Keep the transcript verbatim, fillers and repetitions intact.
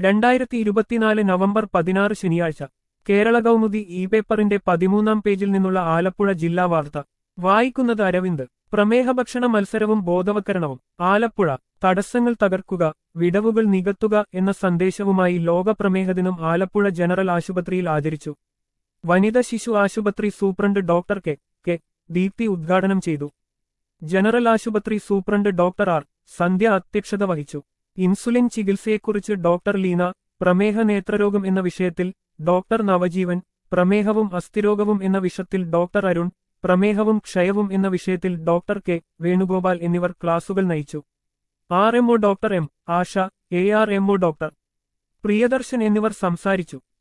രണ്ടായിരത്തി ഇരുപത്തിനാല് നവംബർ പതിനാറ് ശനിയാഴ്ച കേരള കൗമുദി ഇ പേപ്പറിന്റെ പതിമൂന്നാം പേജിൽ നിന്നുള്ള ആലപ്പുഴ ജില്ലാ വാർത്ത വായിക്കുന്നത് അരവിന്ദ്. പ്രമേഹഭക്ഷണ മത്സരവും ബോധവൽക്കരണവും. ആലപ്പുഴ. തടസ്സങ്ങൾ തകർക്കുക, വിടവുകൾ നികത്തുക എന്ന സന്ദേശവുമായി ലോക പ്രമേഹ ദിനം ആലപ്പുഴ ജനറൽ ആശുപത്രിയിൽ ആചരിച്ചു. വനിത ശിശു ആശുപത്രി superintendent doctor K K Deepthi ഉദ്ഘാടനം ചെയ്തു. ജനറൽ ആശുപത്രി സൂപ്രണ്ട് ഡോക്ടർ ആർ സന്ധ്യ അധ്യക്ഷത വഹിച്ചു. ഇൻസുലിൻ ചികിത്സയെക്കുറിച്ച് ഡോക്ടർ ലീന, പ്രമേഹ നേത്രരോഗം എന്ന വിഷയത്തിൽ ഡോക്ടർ നവജീവൻ, പ്രമേഹവും അസ്ഥിരോഗവും എന്ന വിഷയത്തിൽ ഡോക്ടർ അരുൺ, പ്രമേഹവും ക്ഷയവും എന്ന വിഷയത്തിൽ ഡോക്ടർ കെ വേണുഗോപാൽ എന്നിവർ ക്ലാസുകൾ നയിച്ചു. R MO doctor M Asha, A R MO doctor Priyadarshan എന്നിവർ സംസാരിച്ചു.